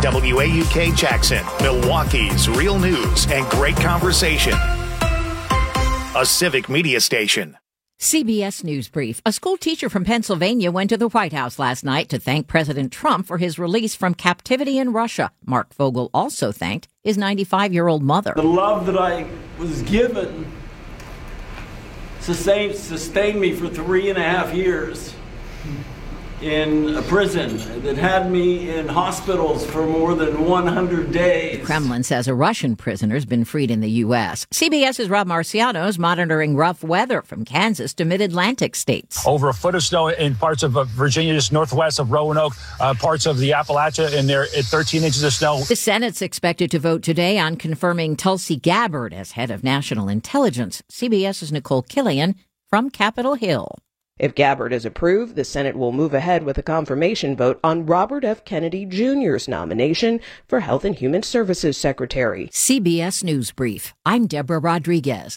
WAUK Jackson, Milwaukee's real news and great conversation. A civic media station. CBS News Brief. A school teacher from Pennsylvania went to the White House last night to thank President Trump for his release from captivity in Russia. Mark Vogel also thanked his 95-year-old mother. The love that I was given sustained me for 3.5 years in a prison that had me in hospitals for more than 100 days. The Kremlin says a Russian prisoner's been freed in the U.S. CBS's Rob Marciano's monitoring rough weather from Kansas to mid-Atlantic states. Over a foot of snow in parts of Virginia, just northwest of Roanoke, parts of the Appalachia, and there at 13 inches of snow. The Senate's expected to vote today on confirming Tulsi Gabbard as head of national intelligence. CBS's Nicole Killian from Capitol Hill. If Gabbard is approved, the Senate will move ahead with a confirmation vote on Robert F. Kennedy Jr.'s nomination for Health and Human Services Secretary. CBS News Brief. I'm Deborah Rodriguez.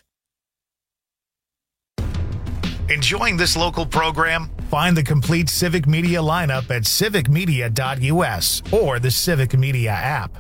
Enjoying this local program? Find the complete Civic Media lineup at civicmedia.us or the Civic Media app.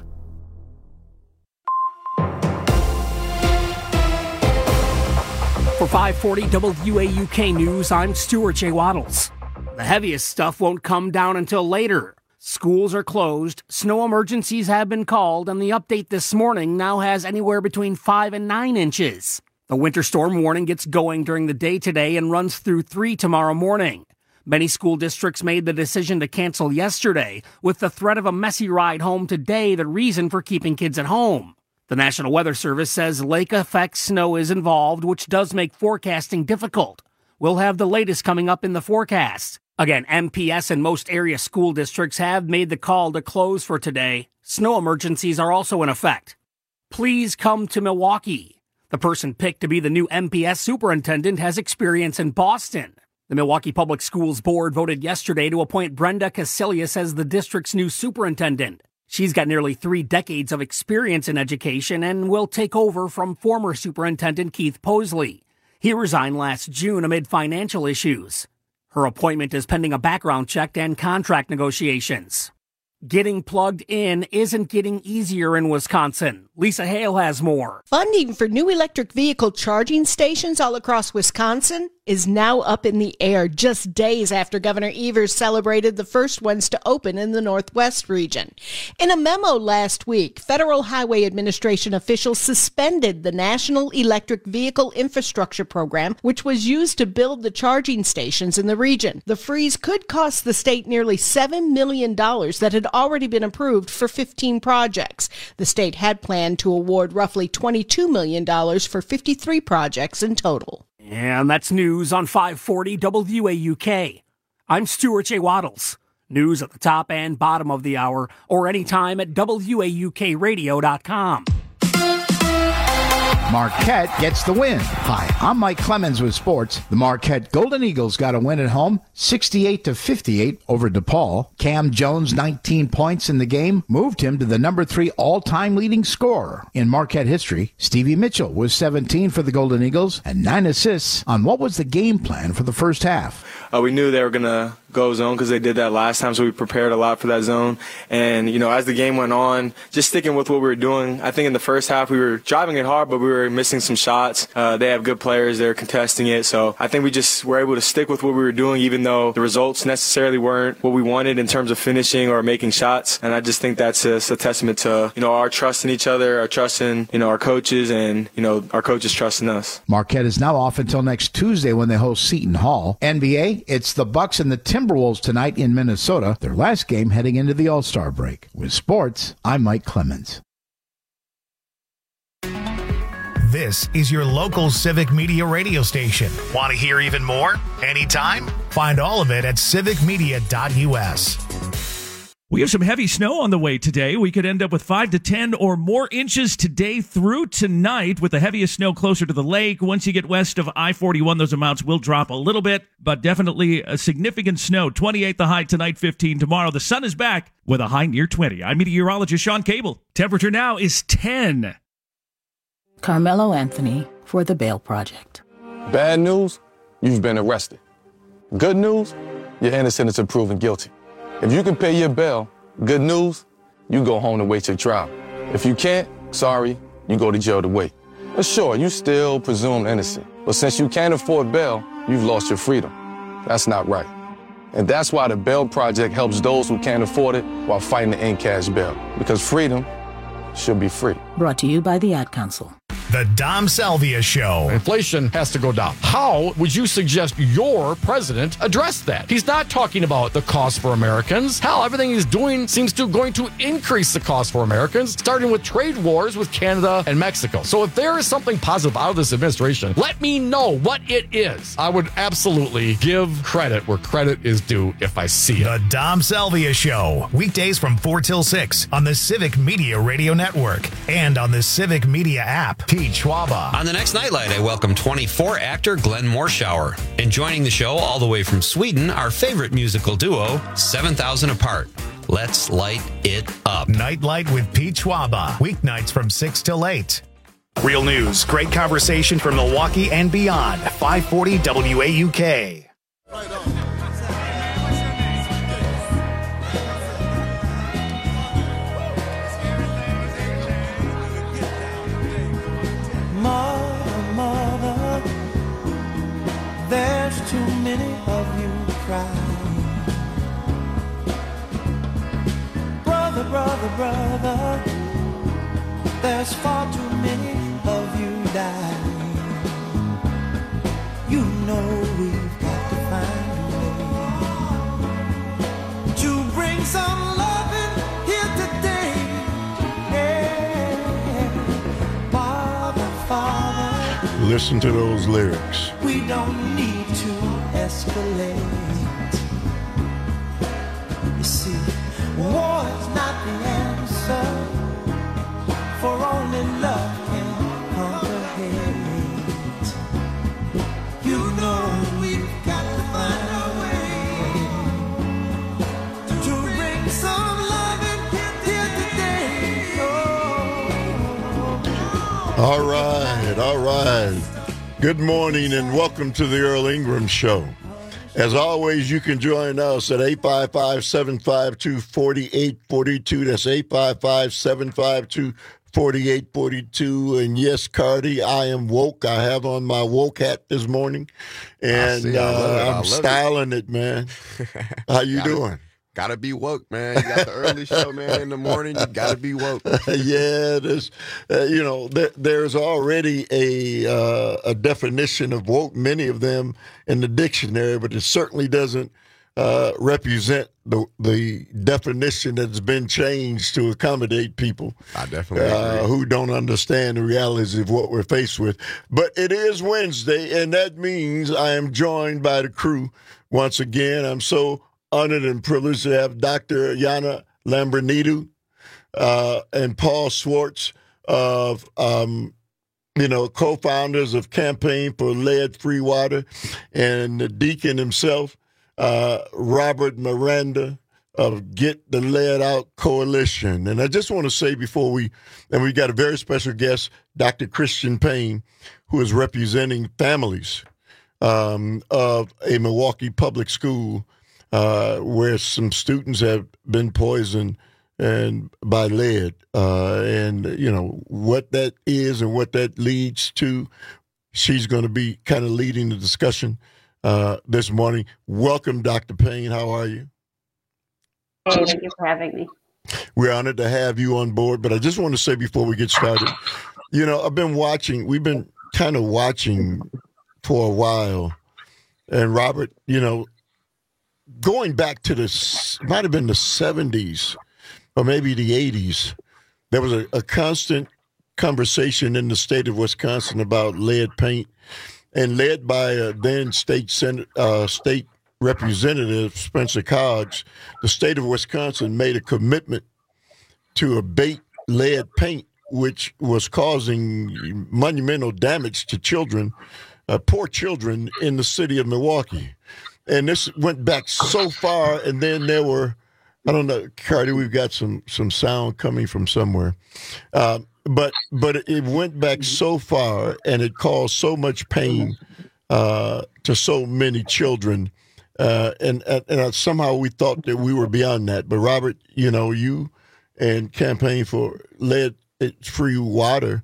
For 540 WAUK News, I'm Stuart J. Waddles. The heaviest stuff won't come down until later. Schools are closed, snow emergencies have been called, and the update this morning now has anywhere between 5 and 9 inches. The winter storm warning gets going during the day today and runs through 3 tomorrow morning. Many school districts made the decision to cancel yesterday, with the threat of a messy ride home today the reason for keeping kids at home. The National Weather Service says lake effect snow is involved, which does make forecasting difficult. We'll have the latest coming up in the forecast. Again, MPS and most area school districts have made the call to close for today. Snow emergencies are also in effect. Please come to Milwaukee. The person picked to be the new MPS superintendent has experience in Boston. The Milwaukee Public Schools Board voted yesterday to appoint Brenda Casilius as the district's new superintendent. She's got nearly 3 decades of experience in education and will take over from former Superintendent Keith Posley. He resigned last June amid financial issues. Her appointment is pending a background check and contract negotiations. Getting plugged in isn't getting easier in Wisconsin. Lisa Hale has more. Funding for new electric vehicle charging stations all across Wisconsin is now up in the air just days after Governor Evers celebrated the first ones to open in the Northwest region. In a memo last week, Federal Highway Administration officials suspended the National Electric Vehicle Infrastructure Program, which was used to build the charging stations in the region. The freeze could cost the state nearly $7 million that had already been approved for 15 projects. The state had planned to award roughly $22 million for 53 projects in total. And that's news on 540 WAUK. I'm Stuart J. Waddles. News at the top and bottom of the hour, or anytime at WAUKradio.com. Marquette gets the win. Hi, I'm Mike Clemens with sports. The Marquette Golden Eagles got a win at home, 68-58 over DePaul. Cam Jones, 19 points in the game, moved him to the number 3 all-time leading scorer in Marquette history. Stevie Mitchell was 17 for the Golden Eagles and 9 assists on what was the game plan for the first half. We knew they were going to go zone because they did that last time, so we prepared a lot for that zone. And, as the game went on, just sticking with what we were doing, I think in the first half we were driving it hard, but we were missing some shots. They have good players. They're contesting it. So I think we just were able to stick with what we were doing, even though the results necessarily weren't what we wanted in terms of finishing or making shots. And I just think that's a testament to, our trust in each other, our trust in, our coaches, and, our coaches trusting us. Marquette is now off until next Tuesday when they host Seton Hall. NBA, it's the Bucks and the Timberwolves tonight in Minnesota, their last game heading into the All-Star break. With sports, I'm Mike Clemens. This is your local Civic Media radio station. Want to hear even more? Anytime? Find all of it at civicmedia.us. We have some heavy snow on the way today. We could end up with 5 to 10 or more inches today through tonight, with the heaviest snow closer to the lake. Once you get west of I-41, those amounts will drop a little bit, but definitely a significant snow. 28 the high tonight, 15 tomorrow. The sun is back with a high near 20. I'm meteorologist Sean Cable. Temperature now is 10. Carmelo Anthony for the Bail Project. Bad news, you've been arrested. Good news, you're innocent until proven guilty. If you can pay your bail, good news, you go home to wait your trial. If you can't, sorry, you go to jail to wait. But sure, you still presumed innocent. But since you can't afford bail, you've lost your freedom. That's not right. And that's why the Bail Project helps those who can't afford it while fighting to end cash bail. Because freedom should be free. Brought to you by the Ad Council. The Dom Salvia Show. Inflation has to go down. How would you suggest your president address that? He's not talking about the cost for Americans. Hell, everything he's doing seems to going to increase the cost for Americans, starting with trade wars with Canada and Mexico. So if there is something positive out of this administration, let me know what it is. I would absolutely give credit where credit is due if I see it. The Dom Salvia Show. Weekdays from 4 till 6 on the Civic Media Radio Network and on the Civic Media app. Pete Schwaba. On the next Nightlight, I welcome 24 actor Glenn Morshower. And joining the show all the way from Sweden, our favorite musical duo, 7,000 Apart. Let's light it up. Nightlight with Pete Schwaba. Weeknights from 6 till 8. Real news, great conversation from Milwaukee and beyond. 540 WAUK. Right on. Mother, there's too many of you crying. Brother, there's far too many of you dying. You know we've got to find a way to bring some loving here today. Father, listen to those lyrics. We don't need to escalate. You see, war is not the answer, for only love can conquer hate. You know we've got to find a way to bring some loving here today. All right. Good morning and welcome to the Earl Ingram Show. As always, you can join us at 855-752-4842. That's 855-752-4842. And yes, Cardi, I am woke. I have on my woke hat this morning. And I'm styling it, man. How you doing? Gotta be woke, man. You got the early show, man, in the morning. You gotta be woke. Yeah, there's, there's already a definition of woke, many of them in the dictionary, but it certainly doesn't represent the definition that's been changed to accommodate people. I definitely agree. Who don't understand the realities of what we're faced with. But it is Wednesday, and that means I am joined by the crew once again. I'm so honored and privileged to have Dr. Yana Lambrinidou and Paul Schwartz of, co-founders of Campaign for Lead-Free Water, and the deacon himself, Robert Miranda of Get the Lead Out Coalition. And I just want to say before we got a very special guest, Dr. Christian Payne, who is representing families of a Milwaukee public school where some students have been poisoned and by lead, and what that is and what that leads to. She's going to be kind of leading the discussion this morning. Welcome, Dr. Payne. How are you? Hey, thank you for having me. We're honored to have you on board. But I just want to say before we get started, we've been kind of watching for a while, and Robert, going back to might have been the 70s or maybe the 80s, there was a constant conversation in the state of Wisconsin about lead paint, and led by then state representative Spencer Coggs, the state of Wisconsin made a commitment to abate lead paint, which was causing monumental damage to children, poor children in the city of Milwaukee. And this went back so far, and then there were, I don't know, Cardi, we've got some sound coming from somewhere. But it went back so far, and it caused so much pain to so many children. And somehow we thought that we were beyond that. But Robert, you and campaign for lead-free water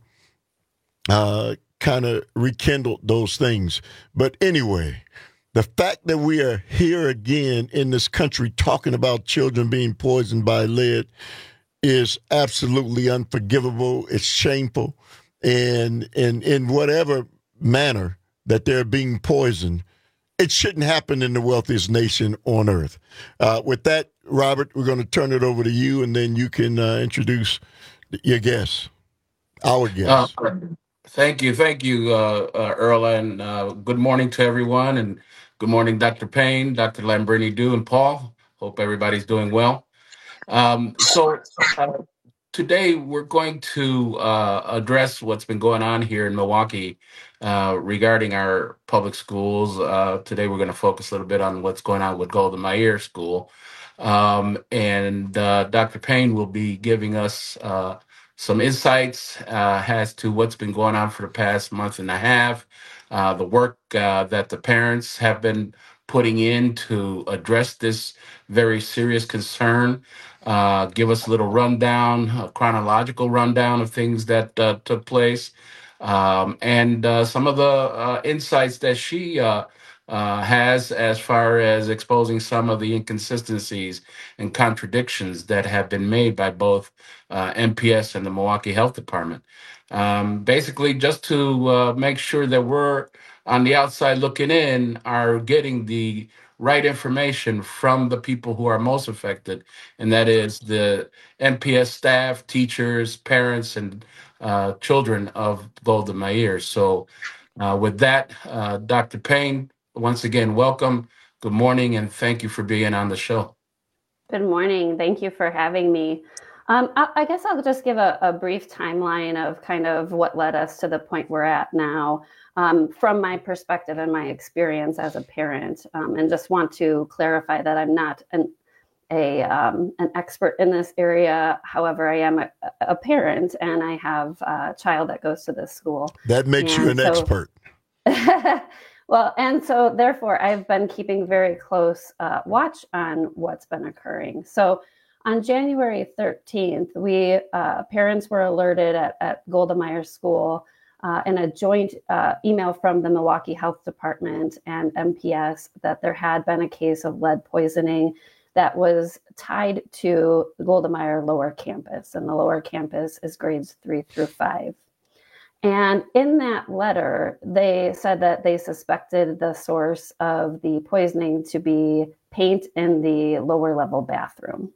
kind of rekindled those things. But anyway, the fact that we are here again in this country talking about children being poisoned by lead is absolutely unforgivable. It's shameful. And in whatever manner that they're being poisoned, it shouldn't happen in the wealthiest nation on earth. With that, Robert, we're going to turn it over to you, and then you can introduce your guest, our guest. Thank you, Earl, and good morning to everyone, and good morning, Dr. Payne, Dr. Lambrini-Du, and Paul. Hope everybody's doing well. Today we're going to address what's been going on here in Milwaukee regarding our public schools. Today we're going to focus a little bit on what's going on with Golda Meir School. And Dr. Payne will be giving us some insights as to what's been going on for the past month and a half, the work that the parents have been putting in to address this very serious concern, give us a little rundown, a chronological rundown of things that took place, and some of the insights that she has as far as exposing some of the inconsistencies and contradictions that have been made by both MPS and the Milwaukee Health Department. Basically, just to make sure that we're on the outside looking in, are getting the right information from the people who are most affected, and that is the MPS staff, teachers, parents, and children of Golda Meir. So with that, Dr. Payne, once again, welcome. Good morning, and thank you for being on the show. Good morning. Thank you for having me. I guess I'll just give a brief timeline of kind of what led us to the point we're at now. From my perspective and my experience as a parent, and just want to clarify that I'm not an expert in this area. However, I am a parent, and I have a child that goes to this school. That makes you an expert. Well, and so therefore, I've been keeping very close watch on what's been occurring. So on January 13th, we parents were alerted at Golda Meir School in a joint email from the Milwaukee Health Department and MPS that there had been a case of lead poisoning that was tied to the Golda Meir lower campus, and the lower campus is grades 3 through 5. And in that letter, they said that they suspected the source of the poisoning to be paint in the lower level bathroom.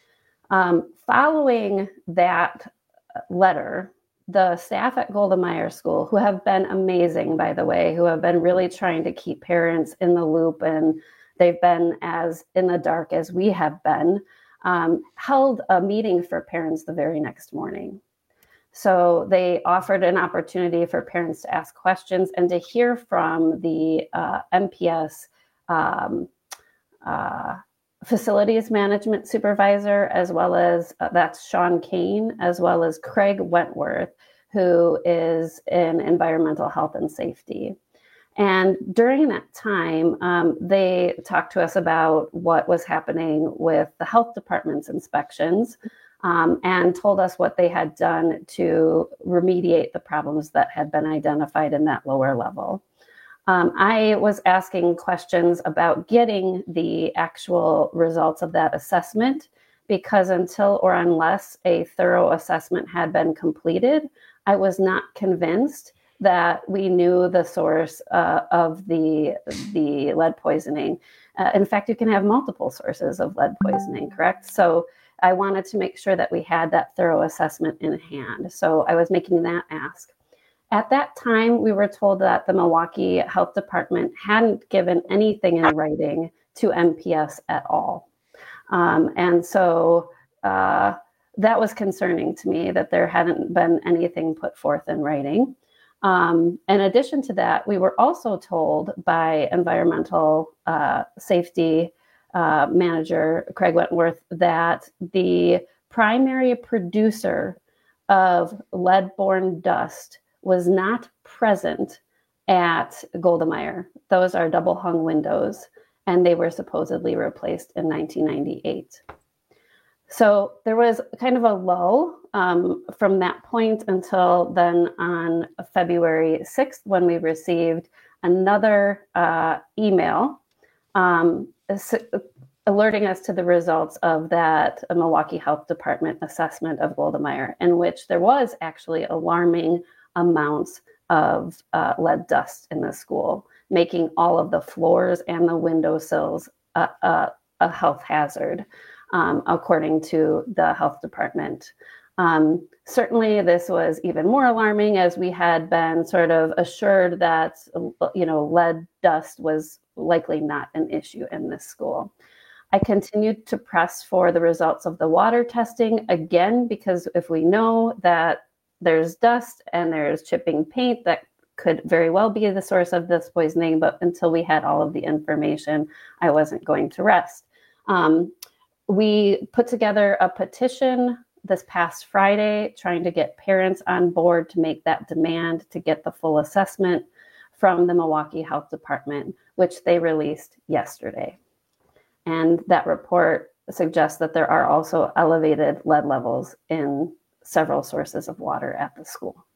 Following that letter, the staff at Golda Meir School, who have been amazing, by the way, who have been really trying to keep parents in the loop, and they've been as in the dark as we have been, held a meeting for parents the very next morning. So they offered an opportunity for parents to ask questions and to hear from the MPS facilities management supervisor, as well as that's Sean Kane, as well as Craig Wentworth, who is in environmental health and safety. And during that time, they talked to us about what was happening with the health department's inspections, and told us what they had done to remediate the problems that had been identified in that lower level. I was asking questions about getting the actual results of that assessment, because until or unless a thorough assessment had been completed, I was not convinced that we knew the source of the lead poisoning. In fact, you can have multiple sources of lead poisoning, correct? So I wanted to make sure that we had that thorough assessment in hand. So I was making that ask. At that time, we were told that the Milwaukee Health Department hadn't given anything in writing to MPS at all. And so that was concerning to me, that there hadn't been anything put forth in writing. In addition to that, we were also told by environmental safety manager Craig Wentworth that the primary producer of lead-borne dust was not present at Golda Meir. Those are double-hung windows, and they were supposedly replaced in 1998. So there was kind of a lull from that point until then on February 6th, when we received another email alerting us to the results of that Milwaukee Health Department assessment of Golda Meir, in which there was actually alarming amounts of lead dust in the school, making all of the floors and the windowsills a health hazard, according to the health department. Certainly, this was even more alarming as we had been sort of assured that, lead dust was likely not an issue in this school. I continued to press for the results of the water testing, again, because if we know that there's dust and there's chipping paint, that could very well be the source of this poisoning, but until we had all of the information, I wasn't going to rest. We put together a petition this past Friday, trying to get parents on board to make that demand to get the full assessment from the Milwaukee Health Department, which they released yesterday. And that report suggests that there are also elevated lead levels in several sources of water at the school.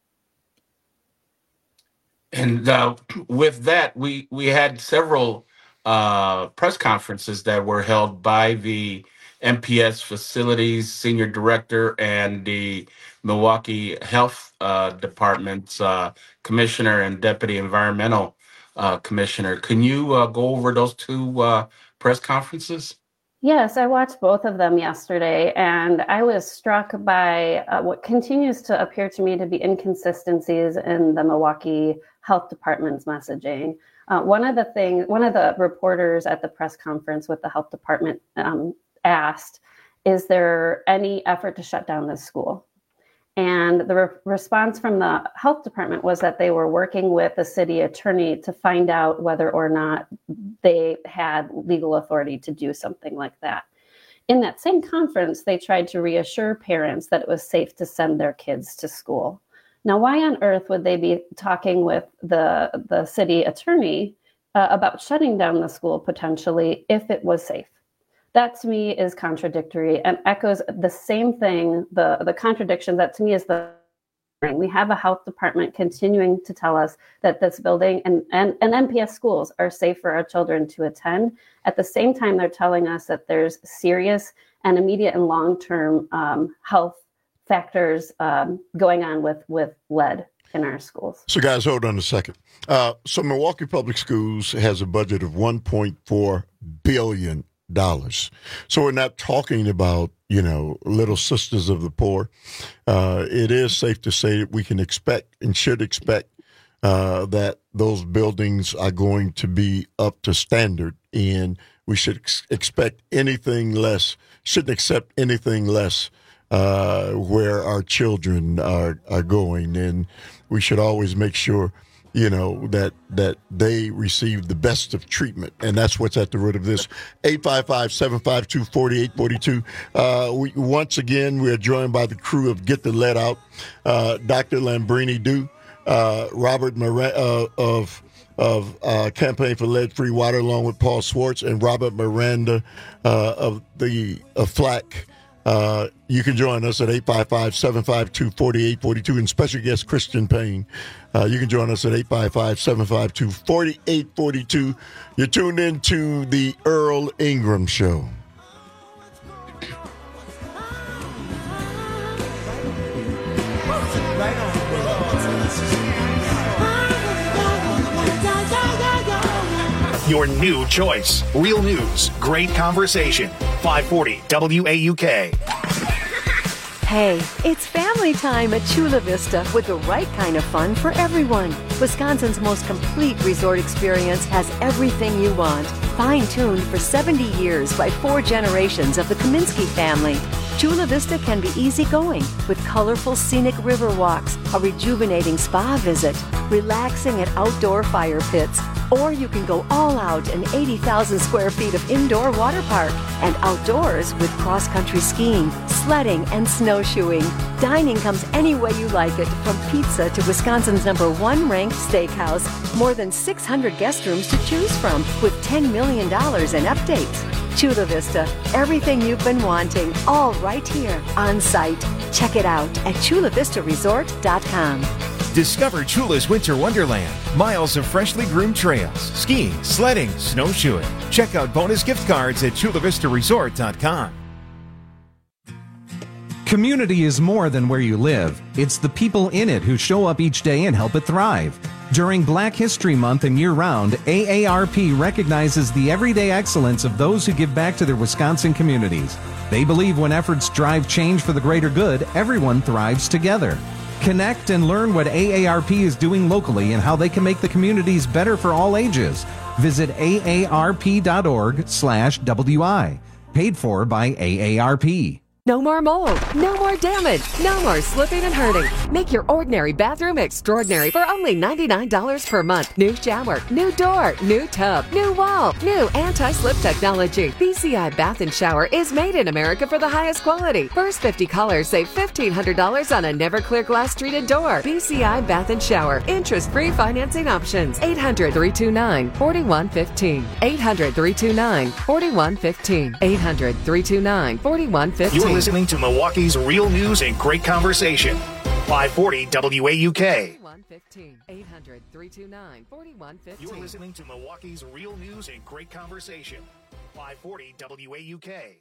And with that, we had several press conferences that were held by the MPS Facilities Senior Director and the Milwaukee Health Department's Commissioner and Deputy Environmental Commissioner. Can you go over those two press conferences? Yes, I watched both of them yesterday, and I was struck by what continues to appear to me to be inconsistencies in the Milwaukee Health Department's messaging. One of the reporters at the press conference with the health department asked, is there any effort to shut down this school? And the response from the health department was that they were working with the city attorney to find out whether or not they had legal authority to do something like that. In that same conference, they tried to reassure parents that it was safe to send their kids to school. Now, why on earth would they be talking with the city attorney about shutting down the school potentially if it was safe? That to me is contradictory and echoes the same thing, the contradiction that to me is we have a health department continuing to tell us that this building and MPS schools are safe for our children to attend. At the same time, they're telling us that there's serious and immediate and long-term health factors going on with lead in our schools. So guys, hold on a second. So Milwaukee Public Schools has a budget of $1.4 billion. So we're not talking about, little sisters of the poor. It is safe to say that we can expect and should expect that those buildings are going to be up to standard, and we should expect anything less, shouldn't accept anything less where our children are going. And we should always make sure that they receive the best of treatment. And that's what's at the root of this. 855-752-4842. Once again, we are joined by the crew of Get the Lead Out. Dr. Lambrini Du, Robert Miranda of Campaign for Lead-Free Water, along with Paul Swartz, and Robert Miranda of the FLAC. You can join us at 855-752-4842, and special guest Christian Payne. You can join us at 855-752-4842. You're tuned in to the Earl Ingram Show. Your new choice. Real news. Great conversation. 540 WAUK. Hey, it's family time at Chula Vista with the right kind of fun for everyone. Wisconsin's most complete resort experience has everything you want. Fine-tuned for 70 years by 4 generations of the Kaminsky family. Chula Vista can be easygoing with colorful scenic river walks, a rejuvenating spa visit, relaxing at outdoor fire pits, or you can go all out in 80,000 square feet of indoor water park and outdoors with cross-country skiing, sledding, and snowshoeing. Dining comes any way you like it, from pizza to Wisconsin's #1 ranked steakhouse. More than 600 guest rooms to choose from with $10 million in updates. Chula Vista, everything you've been wanting, all right here on site. Check it out at chulavistaresort.com. Discover Chula's Winter Wonderland. Miles of freshly groomed trails, skiing, sledding, snowshoeing. Check out bonus gift cards at chulavistaresort.com. Community is more than where you live. It's the people in it who show up each day and help it thrive. During Black History Month and year-round, AARP recognizes the everyday excellence of those who give back to their Wisconsin communities. They believe when efforts drive change for the greater good, everyone thrives together. Connect and learn what AARP is doing locally and how they can make the communities better for all ages. Visit aarp.org/WI. Paid for by AARP. No more mold, no more damage, no more slipping and hurting. Make your ordinary bathroom extraordinary for only $99 per month. New shower, new door, new tub, new wall, new anti-slip technology. BCI Bath and Shower is made in America for the highest quality. First 50 callers save $1,500 on a never-clear glass treated door. BCI Bath and Shower. Interest-free financing options. 800-329-4115. 800-329-4115. 800-329-4115. You're listening to Milwaukee's Real News and Great Conversation. 540 WAUK. 800-329-4115. You're listening to Milwaukee's Real News and Great Conversation. 540 WAUK.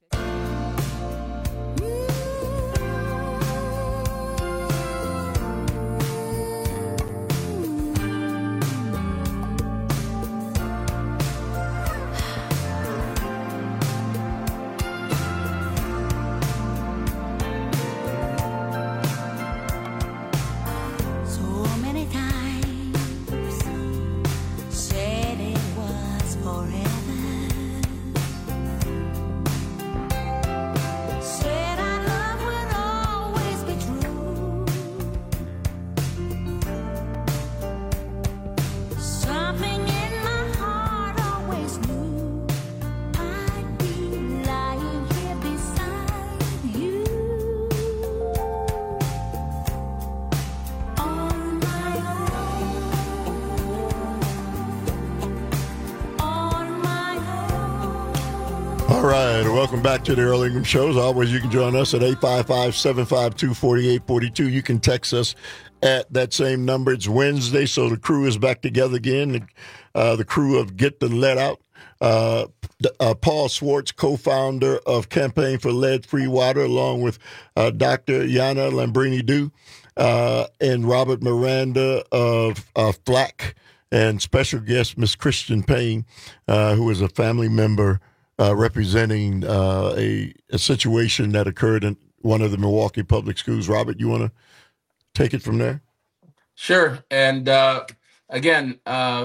All right, welcome back to the Earl Ingram Show. As always, you can join us at 855-752-4842. You can text us at that same number. It's Wednesday, so the crew is back together again. The crew of Get the Lead Out. Paul Swartz, co-founder of Campaign for Lead-Free Water, along with Dr. Yana Lambrini-Du and Robert Miranda of FLAC, and special guest Miss Christian Payne, who is a family member representing a situation that occurred in one of the Milwaukee public schools. Robert, you want to take it from there? Sure. And again,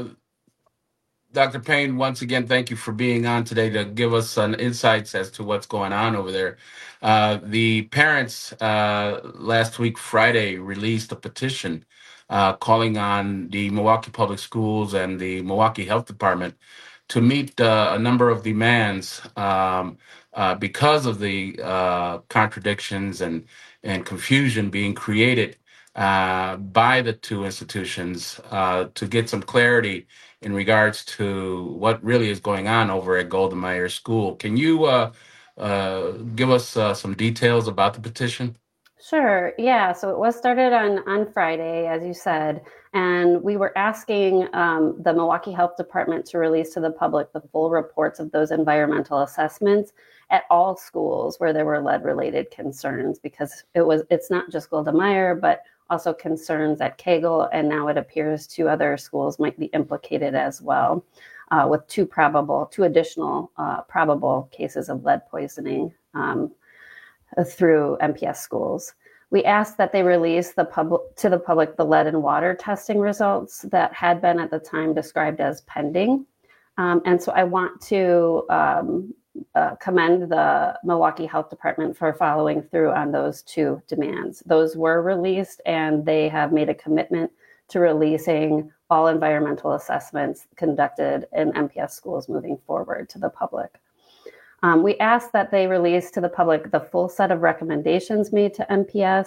Dr. Payne, once again, thank you for being on today to give us some insights as to what's going on over there. The parents last week, Friday, released a petition calling on the Milwaukee Public Schools and the Milwaukee Health Department to meet a number of demands because of the contradictions and confusion being created by the two institutions to get some clarity in regards to what really is going on over at Golda Meir School. Can you give us some details about the petition? Sure. Yeah. So it was started on Friday, as you said, and we were asking the Milwaukee Health Department to release to the public the full reports of those environmental assessments at all schools where there were lead-related concerns, because it's not just Golda Meir, but also concerns at Kegel, and now it appears two other schools might be implicated as well, with two additional probable cases of lead poisoning through MPS schools. We asked that they release to the public the lead and water testing results that had been at the time described as pending. And so I want to commend the Milwaukee Health Department for following through on those two demands. Those were released, and they have made a commitment to releasing all environmental assessments conducted in MPS schools moving forward to the public. We asked that they release to the public the full set of recommendations made to MPS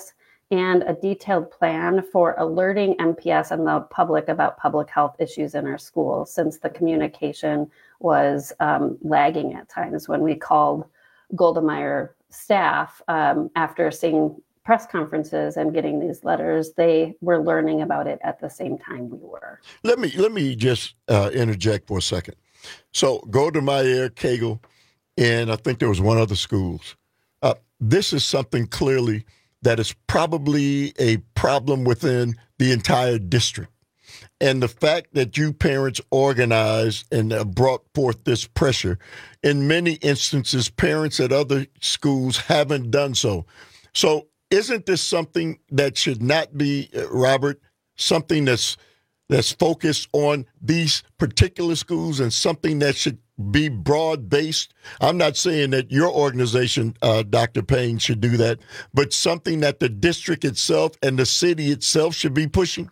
and a detailed plan for alerting MPS and the public about public health issues in our schools, since the communication was lagging at times. When we called Golda Meir staff after seeing press conferences and getting these letters, they were learning about it at the same time we were. Let me just interject for a second. So Golda Meir, Cagle, and I think there was one other schools. This is something clearly that is probably a problem within the entire district. And the fact that you parents organized and brought forth this pressure, in many instances, parents at other schools haven't done so. So isn't this something that should not be, Robert, something that's focused on these particular schools and something that should be broad-based? I'm not saying that your organization, Dr. Payne, should do that, but something that the district itself and the city itself should be pushing?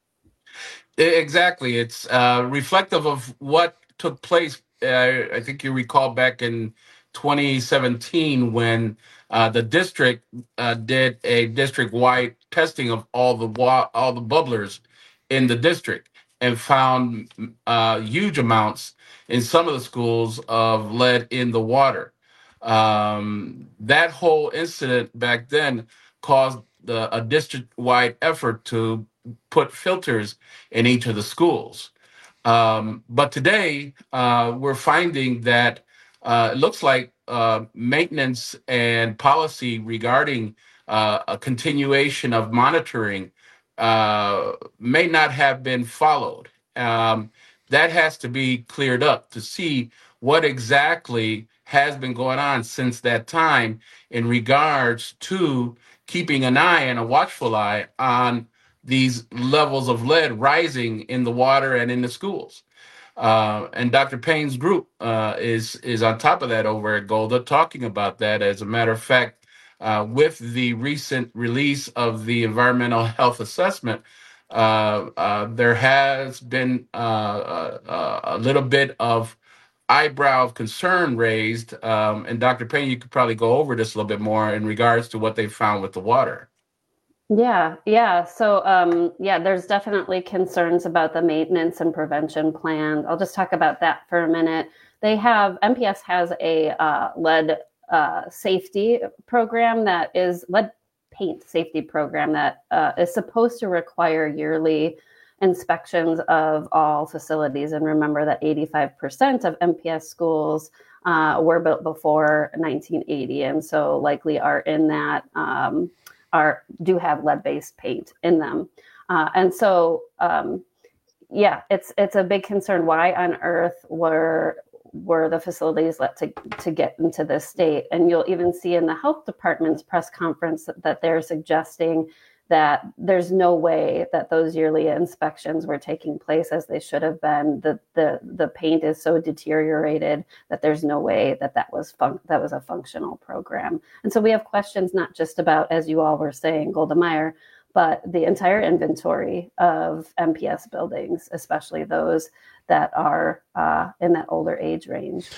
Exactly. It's reflective of what took place. I think you recall back in 2017 when the district did a district-wide testing of all the bubblers in the district and found huge amounts in some of the schools of lead in the water. That whole incident back then caused a district-wide effort to put filters in each of the schools. But today, we're finding that it looks like maintenance and policy regarding a continuation of monitoring may not have been followed. That has to be cleared up to see what exactly has been going on since that time in regards to keeping an eye and a watchful eye on these levels of lead rising in the water and in the schools. And Dr. Payne's group is on top of that over at Golda, talking about that. As a matter of fact, with the recent release of the environmental health assessment, there has been a little bit of eyebrow of concern raised. And Dr. Payne, you could probably go over this a little bit more in regards to what they found with the water. Yeah. So, there's definitely concerns about the maintenance and prevention plan. I'll just talk about that for a minute. MPS has a lead safety program that is lead paint safety program that is supposed to require yearly inspections of all facilities. And remember that 85% of MPS schools were built before 1980, and so likely are in that do have lead-based paint in them. It's a big concern. Why on earth were the facilities let to get into this state? And you'll even see in the health department's press conference that they're suggesting that there's no way that those yearly inspections were taking place as they should have been. The paint is so deteriorated that there's no way that was a functional program. And so we have questions not just about, as you all were saying, Golda Meir, but the entire inventory of MPS buildings, especially those that are in that older age range.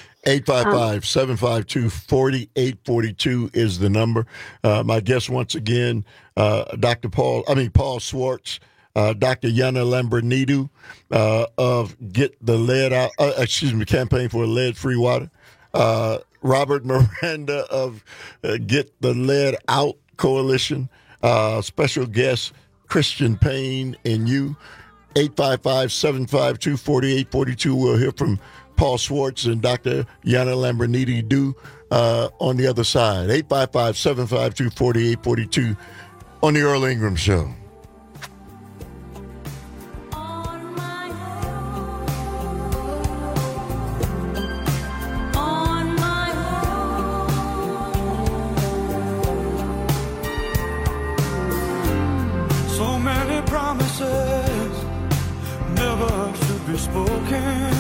855-752-4842 is the number. My guest once again, Paul Schwartz, Dr. Yana Lambrinidou of Get the Lead Out, Campaign for Lead-Free Water. Robert Miranda of Get the Lead Out Coalition. Special guest Christian Payne and you. 855-752-4842. We'll hear from Paul Schwartz and Dr. Yana Lambrinidou on the other side. 855-752-4842 on the Earl Ingram Show. So many promises never should be spoken.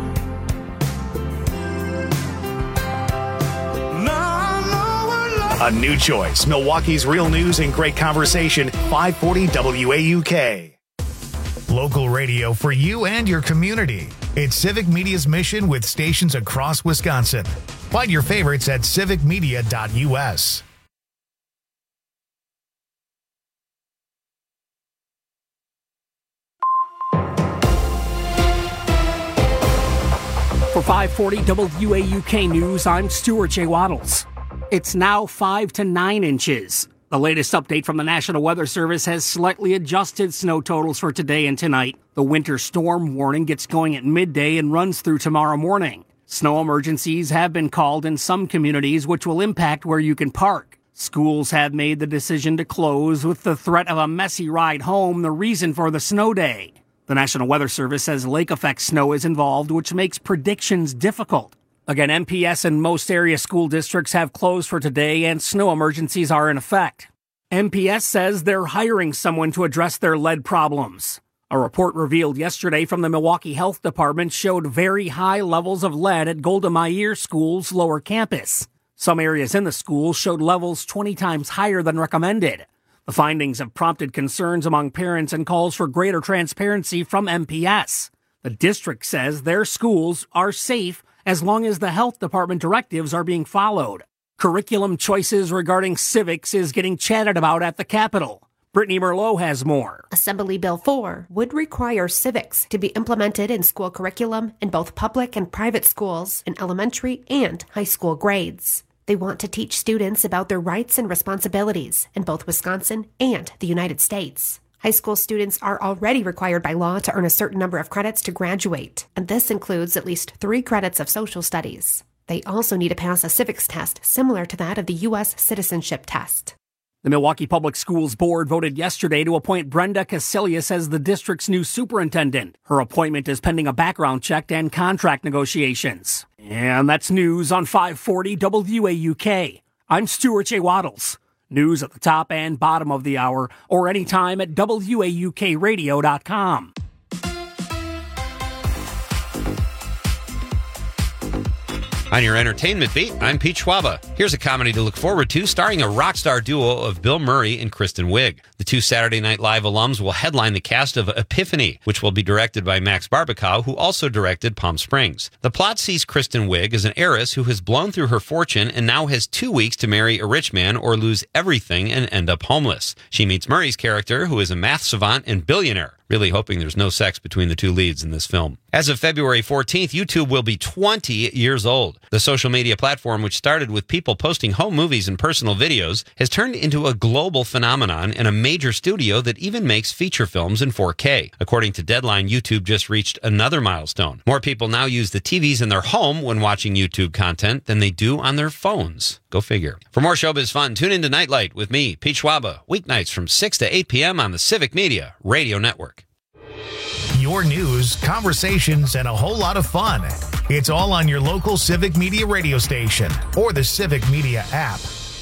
A new choice. Milwaukee's real news and great conversation. 540 WAUK. Local radio for you and your community. It's Civic Media's mission with stations across Wisconsin. Find your favorites at civicmedia.us. For 540 WAUK News, I'm Stuart J. Waddles. It's now 5 to 9 inches. The latest update from the National Weather Service has slightly adjusted snow totals for today and tonight. The winter storm warning gets going at midday and runs through tomorrow morning. Snow emergencies have been called in some communities, which will impact where you can park. Schools have made the decision to close with the threat of a messy ride home, the reason for the snow day. The National Weather Service says lake effect snow is involved, which makes predictions difficult. Again, MPS and most area school districts have closed for today and snow emergencies are in effect. MPS says they're hiring someone to address their lead problems. A report revealed yesterday from the Milwaukee Health Department showed very high levels of lead at Golda Meir School's lower campus. Some areas in the school showed levels 20 times higher than recommended. The findings have prompted concerns among parents and calls for greater transparency from MPS. The district says their schools are safe as long as the health department directives are being followed. Curriculum choices regarding civics is getting chatted about at the Capitol. Brittany Merlot has more. Assembly Bill 4 would require civics to be implemented in school curriculum in both public and private schools in elementary and high school grades. They want to teach students about their rights and responsibilities in both Wisconsin and the United States. High school students are already required by law to earn a certain number of credits to graduate, and this includes at least 3 credits of social studies. They also need to pass a civics test similar to that of the U.S. citizenship test. The Milwaukee Public Schools Board voted yesterday to appoint Brenda Casilius as the district's new superintendent. Her appointment is pending a background check and contract negotiations. And that's news on 540 WAUK. I'm Stuart J. Waddles. News at the top and bottom of the hour, or anytime at WAUKradio.com. On your entertainment beat, I'm Pete Schwaba. Here's a comedy to look forward to starring a rock star duo of Bill Murray and Kristen Wiig. The 2 Saturday Night Live alums will headline the cast of Epiphany, which will be directed by Max Barbakow, who also directed Palm Springs. The plot sees Kristen Wiig as an heiress who has blown through her fortune and now has 2 weeks to marry a rich man or lose everything and end up homeless. She meets Murray's character, who is a math savant and billionaire. Really hoping there's no sex between the 2 leads in this film. As of February 14th, YouTube will be 20 years old. The social media platform, which started with people posting home movies and personal videos, has turned into a global phenomenon and a major studio that even makes feature films in 4K. According to Deadline, YouTube just reached another milestone. More people now use the TVs in their home when watching YouTube content than they do on their phones. Go figure. For more showbiz fun, tune into Nightlight with me, Pete Schwaba, weeknights from 6 to 8 p.m. on the Civic Media Radio Network. Your news, conversations, and a whole lot of fun. It's all on your local Civic Media radio station or the Civic Media app.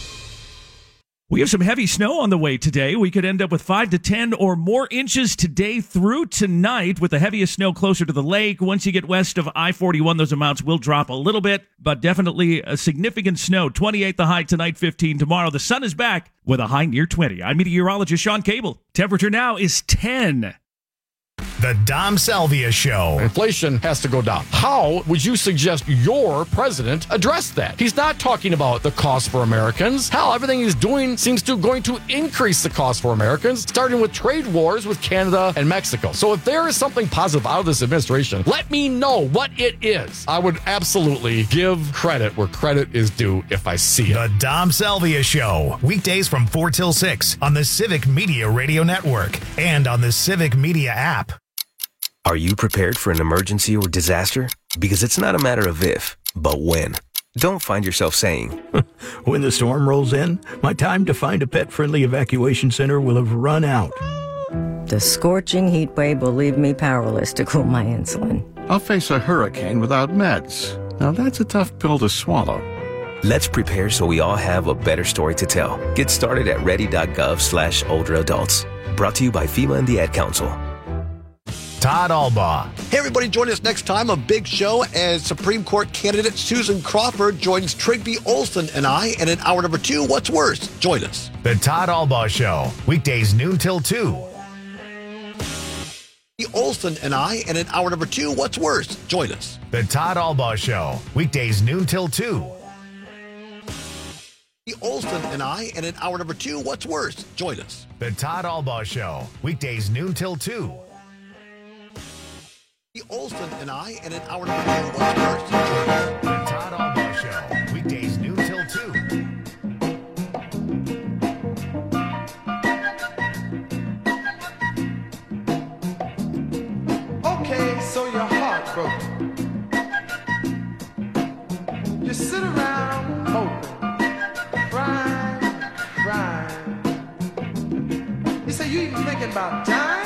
We have some heavy snow on the way today. We could end up with 5 to 10 or more inches today through tonight, with the heaviest snow closer to the lake. Once you get west of I-41, those amounts will drop a little bit, but definitely a significant snow. 28 the high tonight, 15 tomorrow. The sun is back with a high near 20. I'm meteorologist Sean Cable. Temperature now is 10. The Dom Salvia Show. Inflation has to go down. How would you suggest your president address that? He's not talking about the cost for Americans. Hell, everything he's doing seems to going to increase the cost for Americans, starting with trade wars with Canada and Mexico. So if there is something positive out of this administration, let me know what it is. I would absolutely give credit where credit is due if I see it. The Dom Salvia Show. Weekdays from 4 till 6 on the Civic Media Radio Network and on the Civic Media app. Are you prepared for an emergency or disaster? Because it's not a matter of if, but when. Don't find yourself saying, when the storm rolls in, my time to find a pet-friendly evacuation center will have run out. The scorching heat wave will leave me powerless to cool my insulin. I'll face a hurricane without meds. Now that's a tough pill to swallow. Let's prepare so we all have a better story to tell. Get started at ready.gov/older adults. Brought to you by FEMA and the Ad Council. Todd Albaugh. Hey, everybody, join us next time on Big Show as Supreme Court candidate Susan Crawford joins Trigby Olson and I. And in hour number 2, What's Worse? Join us. The Todd Albaugh Show. Weekdays noon till 2. Olson and I. And in hour number 2, What's Worse? Join us. The Todd Albaugh Show. Weekdays noon till 2. Olson and I. And in hour number 2, What's Worse? Join us. The Todd Albaugh Show. Weekdays noon till 2. Olson and I, and in hour number 2, what's worse? The Todd Albaugh Show, weekdays noon till 2. Okay, so you're heartbroken. You sit around hoping, crying. You say you even thinking about dying?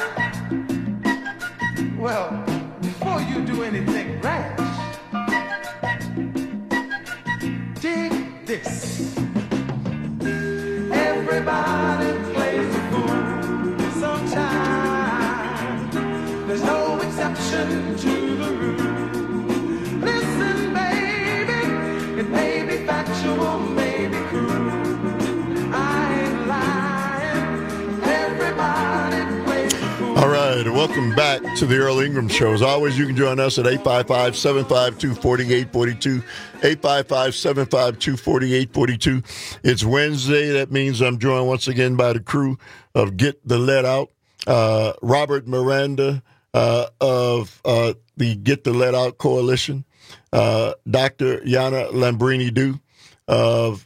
Well, before you do anything rash, dig this. Everybody plays a fool sometimes. There's no exception to the rule. Listen, baby, it may be factual, may be cruel. I ain't lying. Everybody plays a fool. All right, welcome back to the Earl Ingram Show. As always, you can join us at 855-752-4842, 855-752-4842. It's Wednesday. That means I'm joined once again by the crew of Get the Let Out. Robert Miranda of the Get the Let Out Coalition, Dr. Yana Lambrini-Du of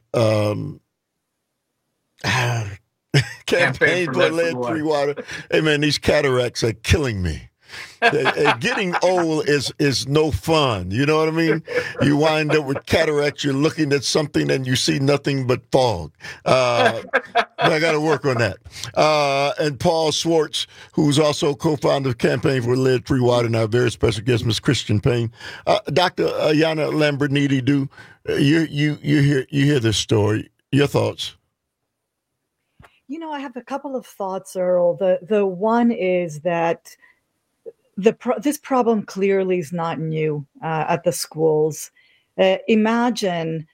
Campaign for Lead-Free Water. Hey, man, these cataracts are killing me. Getting old is no fun. You know what I mean? You wind up with cataracts. You're looking at something and you see nothing but fog. But I got to work on that. And Paul Schwartz, who's also co-founder of Campaign for Lead-Free Water, and our very special guest, Ms. Christian Payne. Dr. Yana Lambrini-Du, you hear this story. Your thoughts? You know, I have a couple of thoughts, Earl. The one is that this problem clearly is not new at the schools. Imagine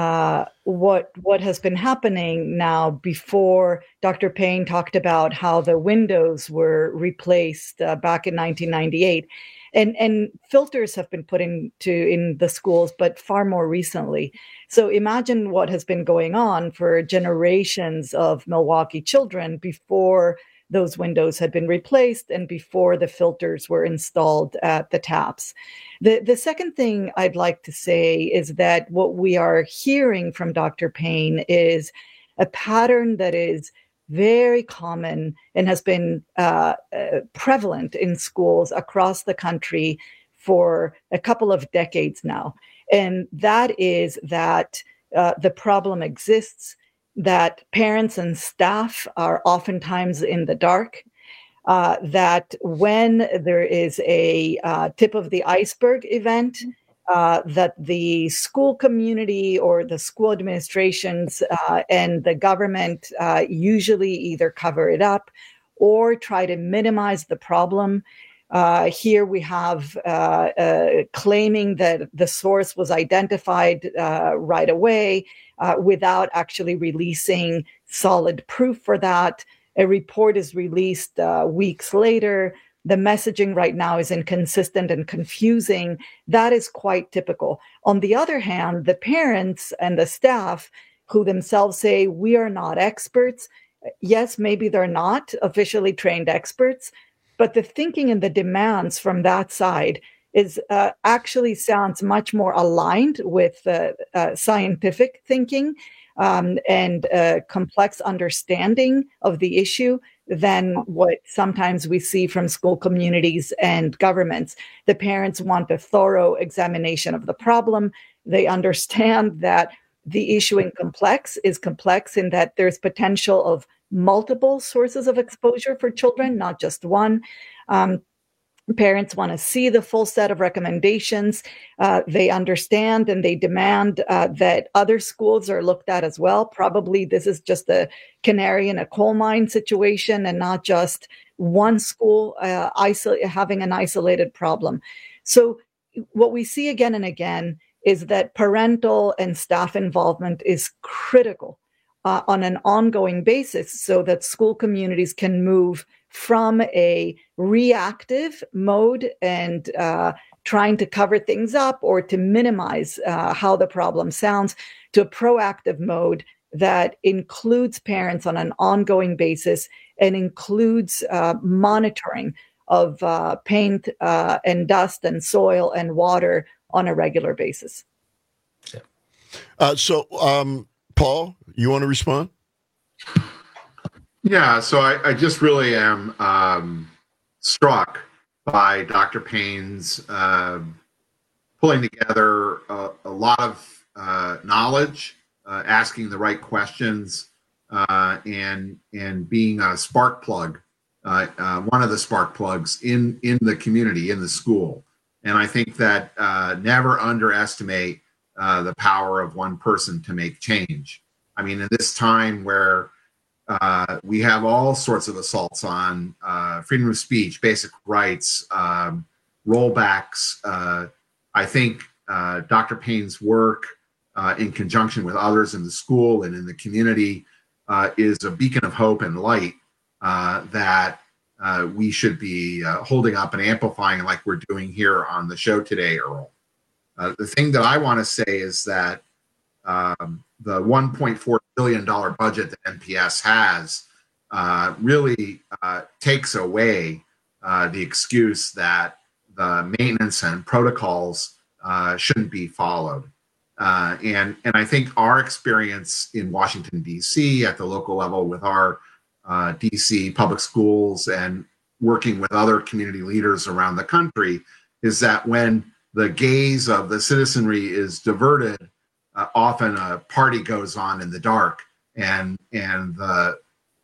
what has been happening now. Before Dr. Payne talked about how the windows were replaced back in 1998. And filters have been put in the schools, but far more recently. So imagine what has been going on for generations of Milwaukee children before those windows had been replaced and before the filters were installed at the taps. The second thing I'd like to say is that what we are hearing from Dr. Payne is a pattern that is very common and has been prevalent in schools across the country for a couple of decades now. And that is that the problem exists, that parents and staff are oftentimes in the dark, that when there is a tip of the iceberg event, that the school community or the school administrations and the government usually either cover it up or try to minimize the problem. Here we have claiming that the source was identified right away without actually releasing solid proof for that. A report is released weeks later. The messaging right now is inconsistent and confusing. That is quite typical. On the other hand, the parents and the staff who themselves say, we are not experts. Yes, maybe they're not officially trained experts, but the thinking and the demands from that side is actually sounds much more aligned with scientific thinking and complex understanding of the issue than what sometimes we see from school communities and governments. The parents want a thorough examination of the problem. They understand that the issue is complex in that there's potential of multiple sources of exposure for children, not just one. Parents want to see the full set of recommendations. They understand and they demand that other schools are looked at as well. Probably this is just a canary in a coal mine situation and not just one school having an isolated problem. So what we see again and again is that parental and staff involvement is critical on an ongoing basis so that school communities can move from a reactive mode and trying to cover things up or to minimize how the problem sounds to a proactive mode that includes parents on an ongoing basis and includes monitoring of paint and dust and soil and water on a regular basis. Paul, you want to respond? Yeah, so I just really am struck by Dr. Payne's pulling together a lot of knowledge, asking the right questions, and being a spark plug, one of the spark plugs in the community, in the school. And I think that never underestimate the power of one person to make change. I mean, in this time where we have all sorts of assaults on freedom of speech, basic rights, rollbacks, I think Dr. Payne's work in conjunction with others in the school and in the community is a beacon of hope and light that we should be holding up and amplifying like we're doing here on the show today, Earl. The thing that I want to say is that the $1.4 billion budget that NPS has really takes away the excuse that the maintenance and protocols shouldn't be followed. And I think our experience in Washington, D.C. at the local level with our D.C. public schools and working with other community leaders around the country is that when the gaze of the citizenry is diverted, often a party goes on in the dark, and the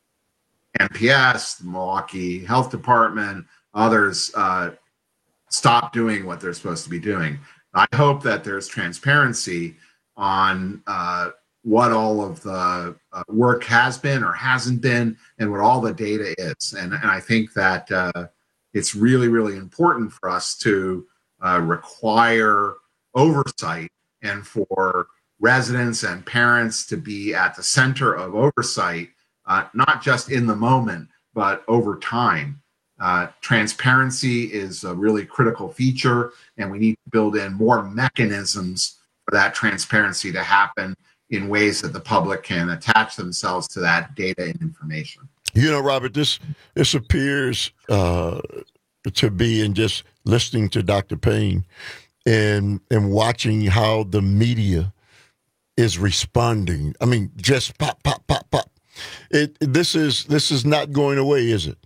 NPS, the Milwaukee Health Department, others stop doing what they're supposed to be doing. I hope that there's transparency on what all of the work has been or hasn't been and what all the data is. And I think that it's really, really important for us to require oversight and for residents and parents to be at the center of oversight, not just in the moment, but over time. Transparency is a really critical feature, and we need to build in more mechanisms for that transparency to happen in ways that the public can attach themselves to that data and information. You know, Robert, this appears to be in just listening to Dr. Payne and watching how the media is responding. I mean, just pop, pop, pop, pop. This is not going away, is it?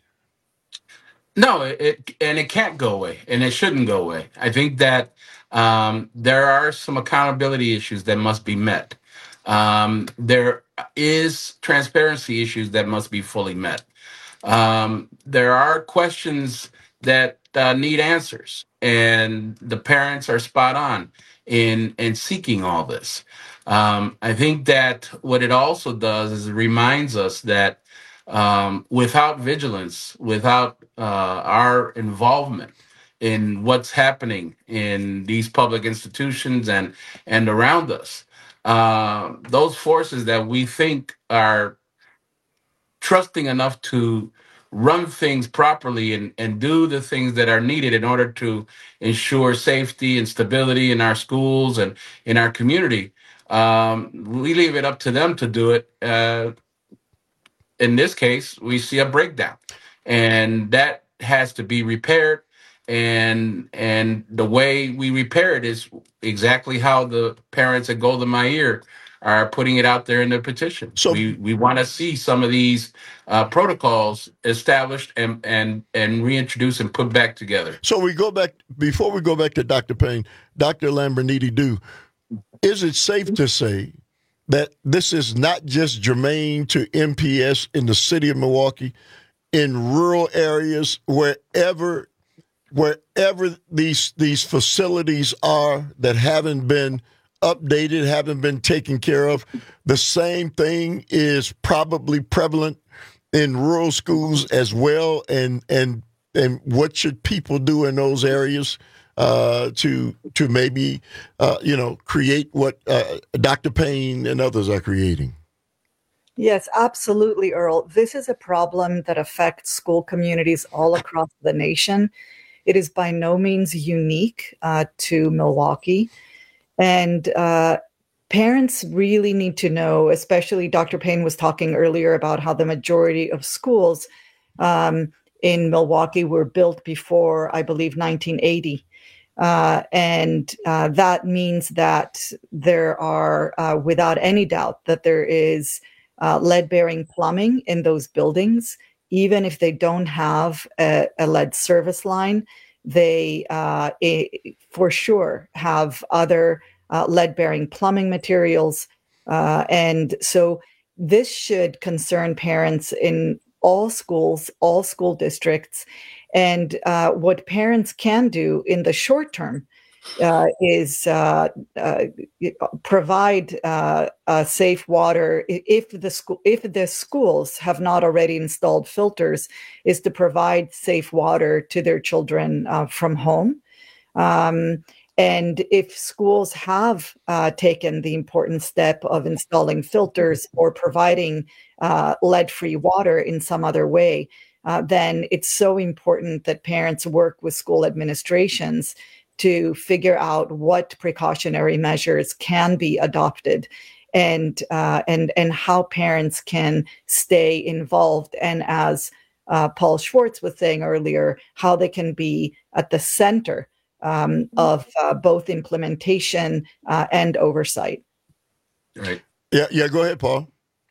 No, it can't go away, and it shouldn't go away. I think that there are some accountability issues that must be met. There is transparency issues that must be fully met. There are questions that need answers, and the parents are spot on in seeking all this. I think that what it also does is it reminds us that without vigilance, without our involvement in what's happening in these public institutions and around us, those forces that we think are trusting enough to run things properly and do the things that are needed in order to ensure safety and stability in our schools and in our community, we leave it up to them to do it. In this case, we see a breakdown, and that has to be repaired. And the way we repair it is exactly how the parents at Golda Meir are putting it out there in the petition. So we want to see some of these protocols established and reintroduced and put back together. So before we go back to Dr. Payne, Dr. Lambernitti, is it safe to say that this is not just germane to NPS in the city of Milwaukee, in rural areas, wherever these facilities are that haven't been updated, haven't been taken care of, the same thing is probably prevalent in rural schools as well? And what should people do in those areas to maybe create what Dr. Payne and others are creating? Yes, absolutely, Earl. This is a problem that affects school communities all across the nation. It is by no means unique to Milwaukee. And parents really need to know, especially Dr. Payne was talking earlier about how the majority of schools in Milwaukee were built before, I believe, 1980. And that means that there are, without any doubt, that there is lead-bearing plumbing in those buildings. Even if they don't have a lead service line, they for sure have other lead-bearing plumbing materials. And so this should concern parents in all schools, all school districts. And what parents can do in the short term is provide safe water. If the schools have not already installed filters, is to provide safe water to their children from home. And if schools have taken the important step of installing filters or providing lead-free water in some other way, then it's so important that parents work with school administrations to figure out what precautionary measures can be adopted and how parents can stay involved. And as Paul Schwartz was saying earlier, how they can be at the center of both implementation and oversight. Right. Yeah. Go ahead, Paul.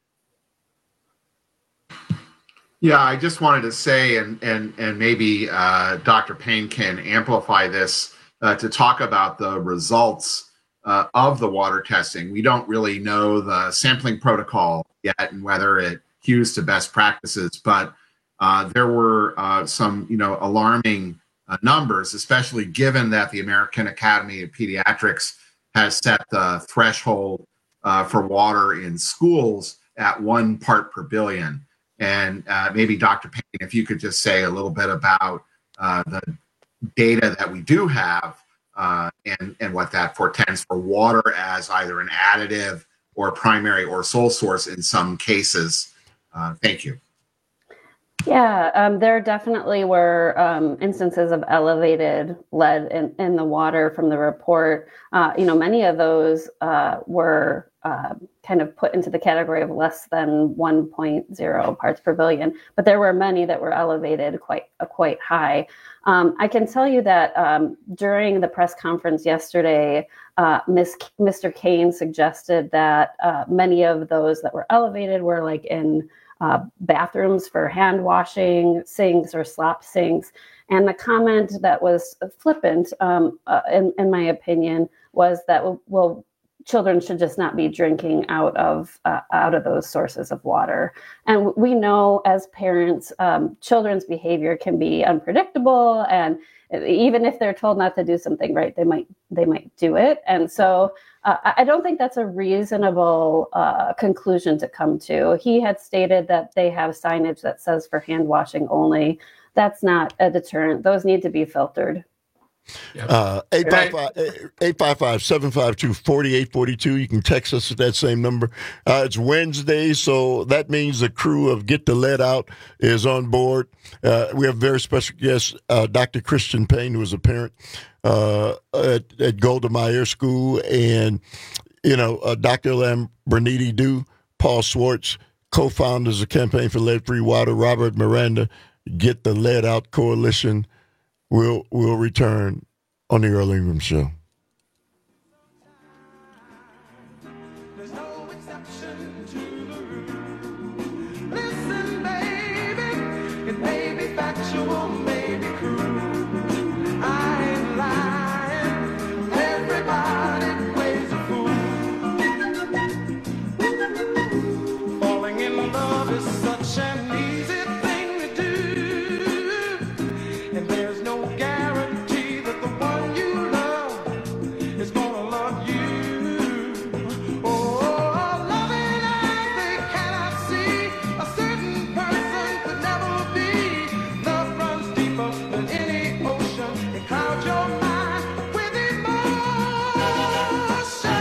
Yeah, I just wanted to say, and maybe Dr. Payne can amplify this to talk about the results of the water testing. We don't really know the sampling protocol yet and whether it hews to best practices, but there were some, alarming numbers, especially given that the American Academy of Pediatrics has set the threshold for water in schools at 1 part per billion. And maybe Dr. Payne, if you could just say a little bit about the data that we do have and what that portends for water as either an additive or primary or sole source in some cases. Thank you. Yeah, there definitely were instances of elevated lead in the water from the report. Many of those were kind of put into the category of less than 1.0 parts per billion, but there were many that were elevated quite high. I can tell you that during the press conference yesterday, Mr. Kane suggested that many of those that were elevated were like in bathrooms for hand washing, sinks or slop sinks. And the comment that was flippant, in my opinion, was that, well, children should just not be drinking out of those sources of water. And we know as parents, children's behavior can be unpredictable, and even if they're told not to do something right, they might do it. And so I don't think that's a reasonable conclusion to come to. He had stated that they have signage that says for hand washing only. That's not a deterrent. Those need to be filtered. 855-752-4842. You can text us at that same number. It's Wednesday, so that means the crew of Get the Lead Out is on board. We have a very special guest, Dr. Christian Payne, who is a parent at Golda Meir School, and Dr. Lambernitti, Paul Schwartz, co-founders of Campaign for Lead-Free Water, Robert Miranda, Get the Lead Out Coalition. We'll return on the Earl Ingram Show. Listen, baby, it may be factual, may be cruel. I ain't lying. Everybody plays a fool. Falling in love is such an easy thing to do, and there's no guarantee that the one you love is gonna love you. Oh, loving eyes, they cannot see. A certain person could never be. Love runs deeper than any ocean. It clouds your mind with emotion.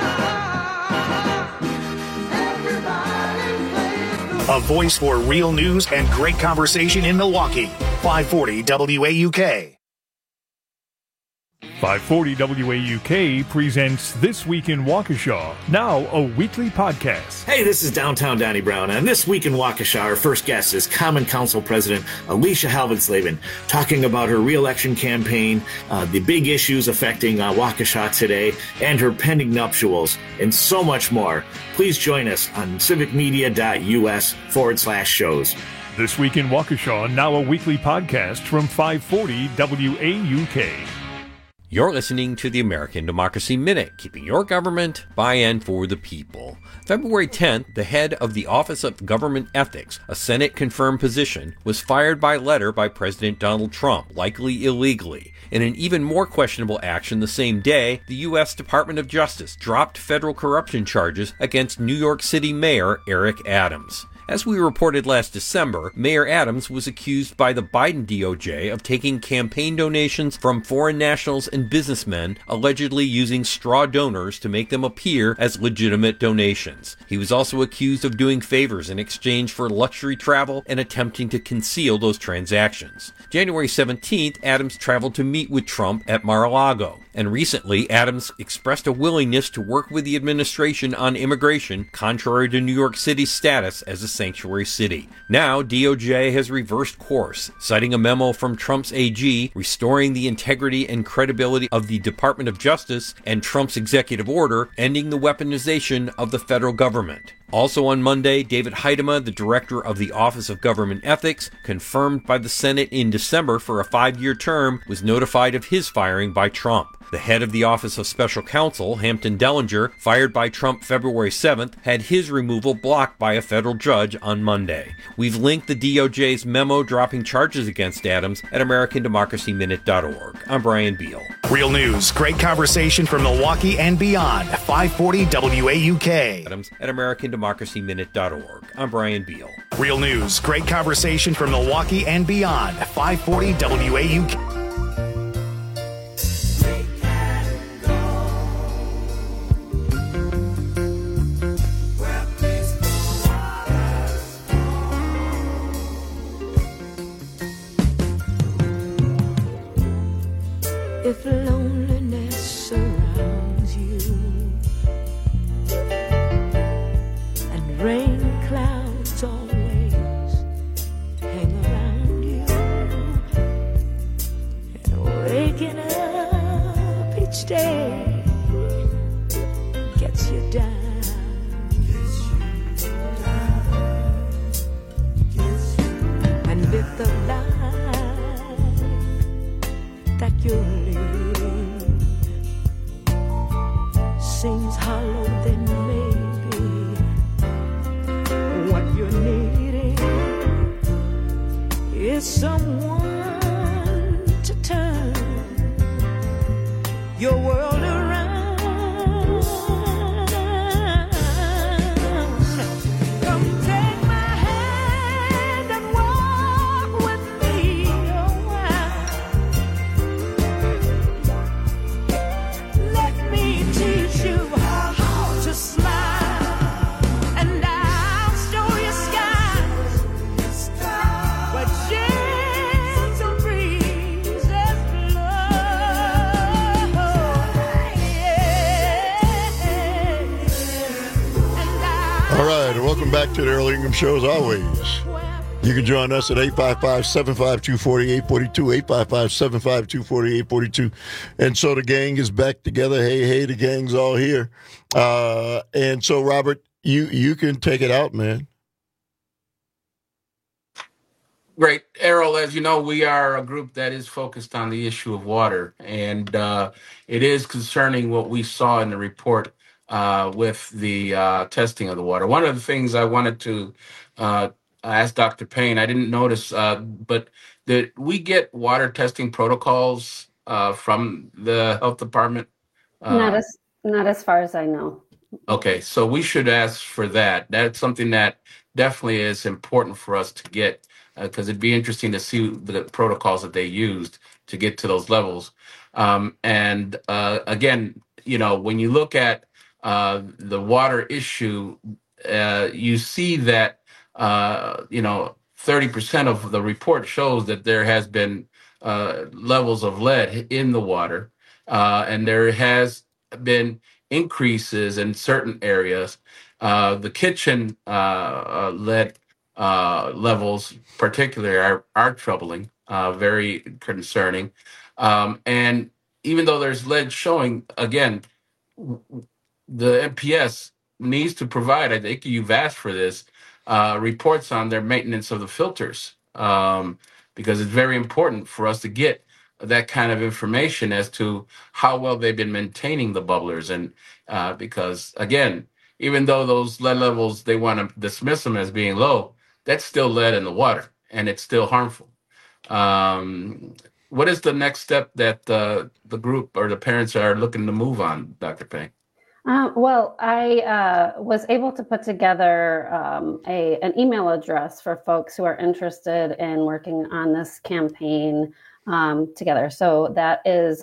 Everybody plays the A voice for real news and great conversation in Milwaukee. 540 WAUK. 540 WAUK presents This Week in Waukesha, now a weekly podcast. Hey, this is Downtown Donnie Brown, and this week in Waukesha, our first guest is Common Council President Alicia Halvensleben, talking about her re-election campaign, the big issues affecting Waukesha today, and her pending nuptials, and so much more. Please join us on civicmedia.us/shows. This Week in Waukesha, now a weekly podcast from 540 WAUK. You're listening to the American Democracy Minute, keeping your government by and for the people. February 10th, the head of the Office of Government Ethics, a Senate-confirmed position, was fired by letter by President Donald Trump, likely illegally. In an even more questionable action the same day, the U.S. Department of Justice dropped federal corruption charges against New York City Mayor Eric Adams. As we reported last December, Mayor Adams was accused by the Biden DOJ of taking campaign donations from foreign nationals and businessmen, allegedly using straw donors to make them appear as legitimate donations. He was also accused of doing favors in exchange for luxury travel and attempting to conceal those transactions. January 17th, Adams traveled to meet with Trump at Mar-a-Lago. And recently, Adams expressed a willingness to work with the administration on immigration, contrary to New York City's status as a sanctuary city. Now, DOJ has reversed course, citing a memo from Trump's AG restoring the integrity and credibility of the Department of Justice and Trump's executive order ending the weaponization of the federal government. Also on Monday, David Heidema, the director of the Office of Government Ethics, confirmed by the Senate in December for a 5-year term, was notified of his firing by Trump. The head of the Office of Special Counsel, Hampton Dellinger, fired by Trump February 7th, had his removal blocked by a federal judge on Monday. We've linked the DOJ's memo dropping charges against Adams at AmericanDemocracyMinute.org. I'm Brian Beal. Real news, great conversation from Milwaukee and beyond. 540 WAUK. Adams at AmericanDemocracyMinute.org. I'm Brian Beal. Real news, great conversation from Milwaukee and beyond. 540 WAUK. If loneliness surrounds you and rain clouds always hang around you, and waking up each day gets you down, and if the life that you're living seems hollow, then maybe what you're needing is someone to turn your world around. Come take my hand and walk with me a while. Let me teach you how to smile, and I'll show you skies where gentle breezes blow. All right, welcome back to the Earl Ingham Show as always. You can join us at 855-752-4842, 855-752-4842. And so the gang is back together. Hey, the gang's all here. And so, Robert, you can take it out, man. Great. Errol, as you know, we are a group that is focused on the issue of water, and it is concerning what we saw in the report with the testing of the water. One of the things I wanted to ask Dr. Payne, I didn't notice, but did we get water testing protocols from the health department? Not as far as I know. Okay, so we should ask for that. That's something that definitely is important for us to get, because it'd be interesting to see the protocols that they used to get to those levels. And again, when you look at the water issue, you see that 30% of the report shows that there has been levels of lead in the water. and there has been increases in certain areas. The kitchen lead levels, particularly, are troubling, very concerning. And even though there's lead showing, again, the MPS needs to provide, I think you've asked for this, reports on their maintenance of the filters, because it's very important for us to get that kind of information as to how well they've been maintaining the bubblers. And because, again, even though those lead levels, they want to dismiss them as being low, that's still lead in the water, and it's still harmful. What is the next step that the group or the parents are looking to move on, Dr. Payne? Well, I was able to put together an email address for folks who are interested in working on this campaign together. So that is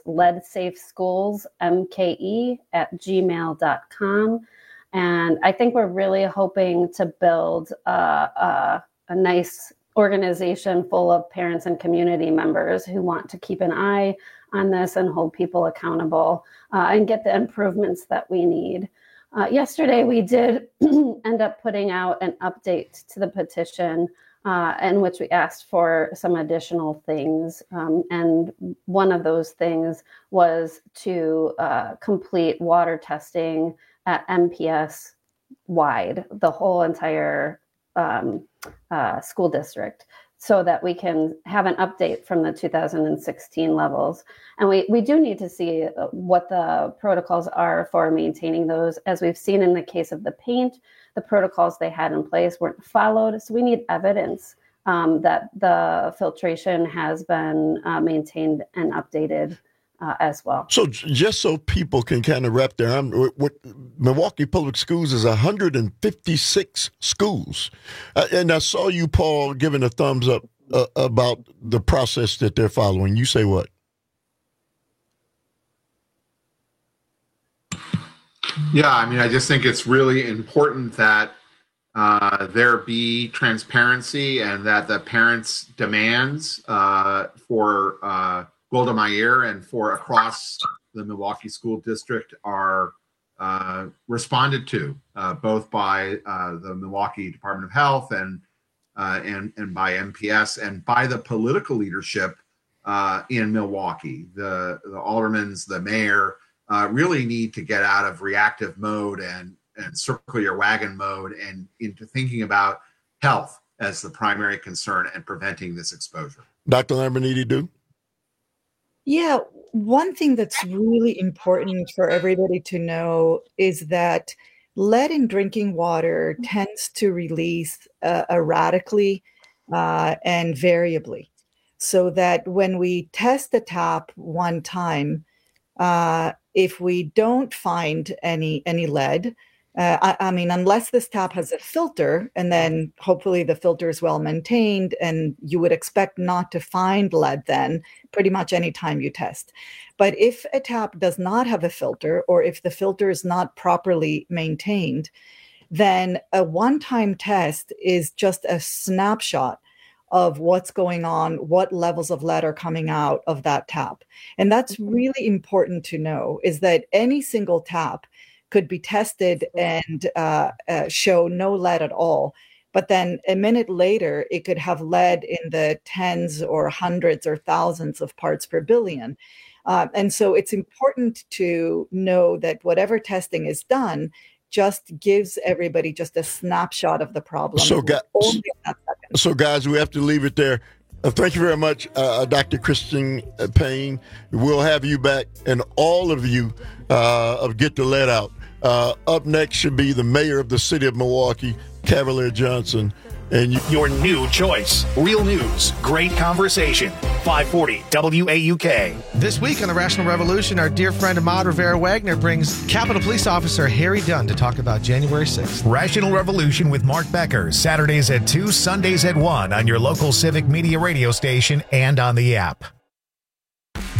leadsafeschools@gmail.com. And I think we're really hoping to build a nice organization full of parents and community members who want to keep an eye on this and hold people accountable and get the improvements that we need. Yesterday, we did end up putting out an update to the petition in which we asked for some additional things. And one of those things was to complete water testing at MPS wide, the whole entire school district, so that we can have an update from the 2016 levels. And we do need to see what the protocols are for maintaining those. As we've seen in the case of the paint, the protocols they had in place weren't followed. So we need evidence that the filtration has been maintained and updated as well. So just so people can kind of wrap their arm, what Milwaukee Public Schools is 156 schools. And I saw you, Paul, giving a thumbs up about the process that they're following. You say what? Yeah, I mean, I just think it's really important that there be transparency and that the parents' demands for Golda Meir and for across the Milwaukee School District are responded to, both by the Milwaukee Department of Health and by MPS and by the political leadership in Milwaukee. The aldermans, the mayor, really need to get out of reactive mode and circle your wagon mode and into thinking about health as the primary concern and preventing this exposure. Dr. Lamborghini-Du? Yeah, one thing that's really important for everybody to know is that lead in drinking water tends to release erratically and variably. So that when we test the tap one time, if we don't find any lead, I mean, unless this tap has a filter, and then hopefully the filter is well maintained, and you would expect not to find lead then pretty much any time you test. But if a tap does not have a filter, or if the filter is not properly maintained, then a one-time test is just a snapshot of what's going on, what levels of lead are coming out of that tap. And that's really important to know, is that any single tap could be tested and show no lead at all. But then a minute later, it could have lead in the tens or hundreds or thousands of parts per billion. And so it's important to know that whatever testing is done just gives everybody just a snapshot of the problem. So guys, we have to leave it there. Thank you very much, Dr. Christine Payne. We'll have you back, and all of you of Get the Lead Out. Up next should be the mayor of the city of Milwaukee, Cavalier Johnson. And your new choice. Real news, great conversation. 540 WAUK. This week on the Rational Revolution, our dear friend Ahmad Rivera-Wagner brings Capitol Police Officer Harry Dunn to talk about January 6th. Rational Revolution with Mark Becker, Saturdays at 2, Sundays at 1 on your local Civic Media radio station and on the app.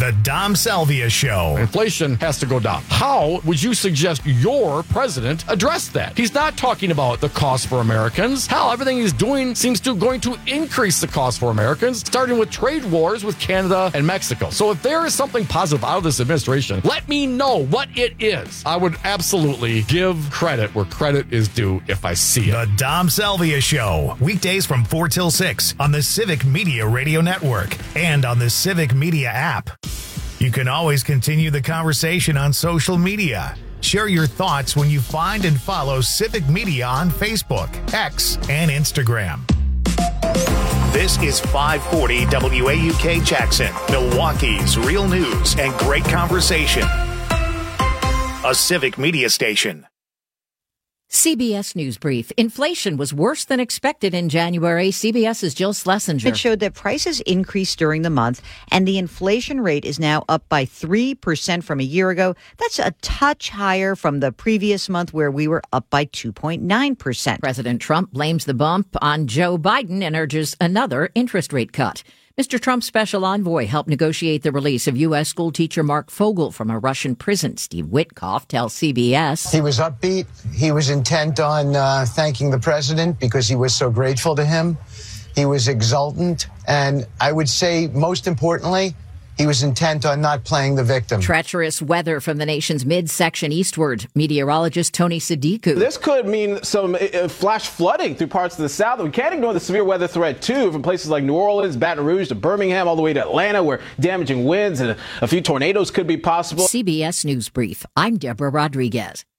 The Dom Salvia Show. Inflation has to go down. How would you suggest your president address that? He's not talking about the cost for Americans. Hell, everything he's doing seems to going to increase the cost for Americans, starting with trade wars with Canada and Mexico. So if there is something positive out of this administration, let me know what it is. I would absolutely give credit where credit is due if I see it. The Dom Salvia Show. Weekdays from 4 till 6 on the Civic Media Radio Network and on the Civic Media app. You can always continue the conversation on social media. Share your thoughts when you find and follow Civic Media on Facebook, X, and Instagram. This is 540 WAUK Jackson, Milwaukee's real news and great conversation. A Civic Media station. CBS News Brief. Inflation was worse than expected in January. CBS's Jill Schlesinger. It showed that prices increased during the month, and the inflation rate is now up by 3% from a year ago. That's a touch higher from the previous month, where we were up by 2.9%. President Trump blames the bump on Joe Biden and urges another interest rate cut. Mr. Trump's special envoy helped negotiate the release of U.S. schoolteacher Mark Fogel from a Russian prison. Steve Witkoff tells CBS. He was upbeat. He was intent on thanking the president because he was so grateful to him. He was exultant. And I would say, most importantly, he was intent on not playing the victim. Treacherous weather from the nation's midsection eastward. Meteorologist Tony Sadiku. This could mean some flash flooding through parts of the south. We can't ignore the severe weather threat, too, from places like New Orleans, Baton Rouge to Birmingham, all the way to Atlanta, where damaging winds and a few tornadoes could be possible. CBS News Brief. I'm Deborah Rodriguez.